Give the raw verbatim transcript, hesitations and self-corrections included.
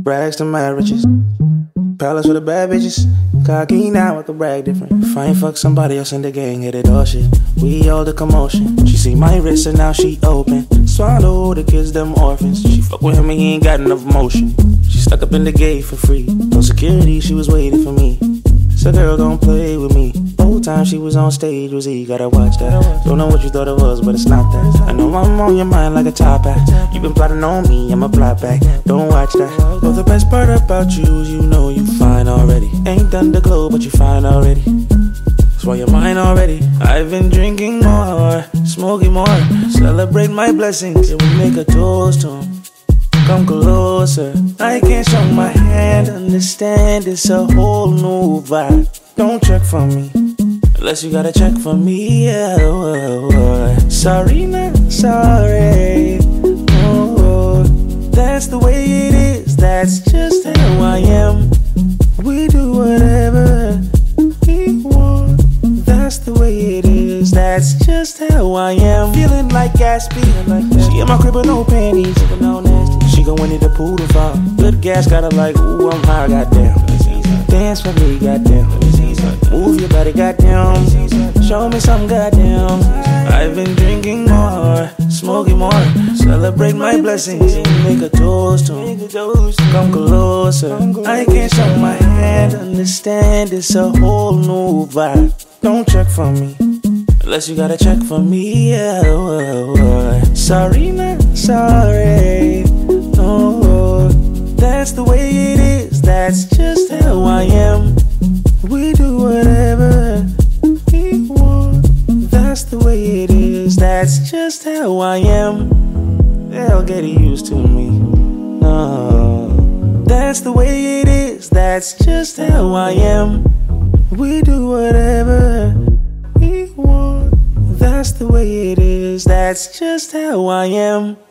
Brags to my riches. Palace with the bad bitches. Cocky now, I can brag different. If I ain't fuck somebody else in the gang, hit it all shit. We all the commotion. She see my wrist and now she open. Swallow the kids, them orphans. She fuck with him and he ain't got enough motion. She stuck up in the gate for free. No security, she was waiting for me. So girl, gon' play with me. Whole time she was on stage was E, gotta watch that. Don't know what you thought it was, but it's not that. I know I'm on your mind like a top hat. You been plotting on me, I'ma plot back. Don't watch that. Well, the best part about you is you know you fine already. Ain't done the glow, but you fine already. That's why you're mine already. I've been drinking more, smoking more. Celebrate my blessings, and we make a toast to 'em. Come closer, I can't show my hand. Understand it's a whole new vibe. Don't check for me, unless you gotta check for me. Yeah, oh, oh. Sorry, not sorry. Oh, that's the way it is. That's just how I am. We do whatever we want. That's the way it is. That's just how I am. Feeling like Gatsby. She in my crib with no panties. She gon' win it the pool to fall. Good gas got her like, ooh, I'm high, goddamn. Dance for me, goddamn. Move your body, goddamn. Show me some, goddamn. I've been drinking more, smoking more. Celebrate my blessings and make a toast to 'em. Come closer, I can't show my hand. Understand it's a whole new vibe. Don't check for me, unless you gotta check for me. Yeah, oh, oh. Sorry, not sorry. Oh, that's the way it is. That's just how I am. We do whatever we want. That's the way it is. That's just how I am. They'll get used to me. No, that's the way it is. That's just how I am. We do whatever we want. That's the way it is. That's just how I am.